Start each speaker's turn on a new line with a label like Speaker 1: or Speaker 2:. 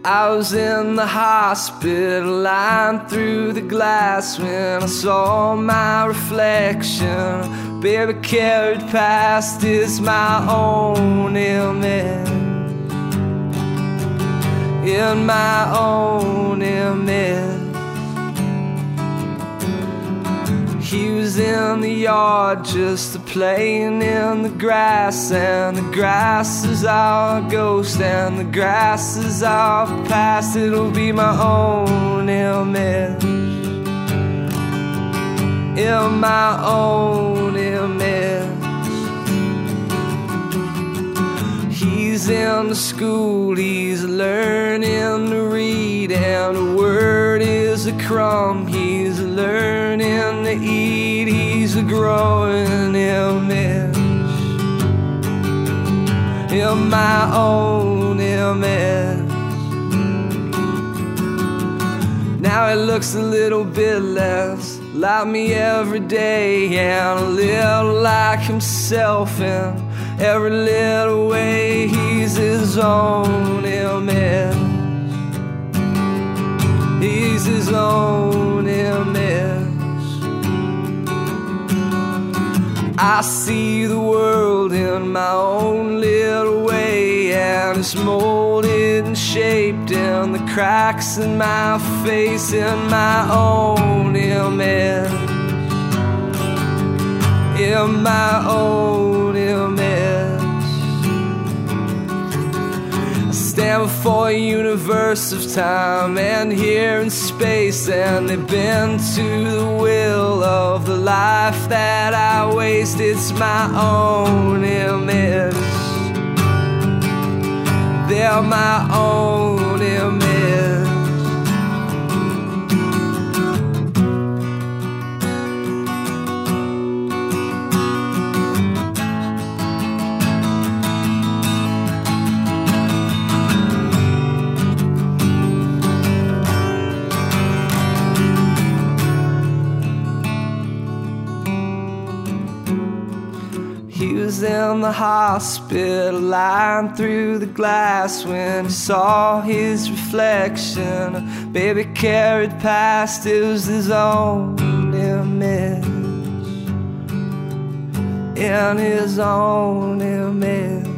Speaker 1: I was in the hospital, lying through the glass when I saw my reflection. Baby carried past is my own image, in my own image. He was in the yard just playing in the grass, and the grass is our ghost, and the grass is our past. It'll be my own image, in my own image. He's in the school, he's learning to read, and a word is a crumb. He's learning to eat, he's a growing image, in my own image. Now it looks a little bit less like me every day, and a little like himself in every little way. He's his own image, he's his own image. I see the world in my own little way, and it's molded and shaped in the cracks in my face, in my own image, in my own image. I stand before a universe of time and here in space, and they bend to the will of the life that I waste. It's my own image, they're my own image. He was in the hospital, lying through the glass when he saw his reflection. Baby carried past, it was his own image, in his own image.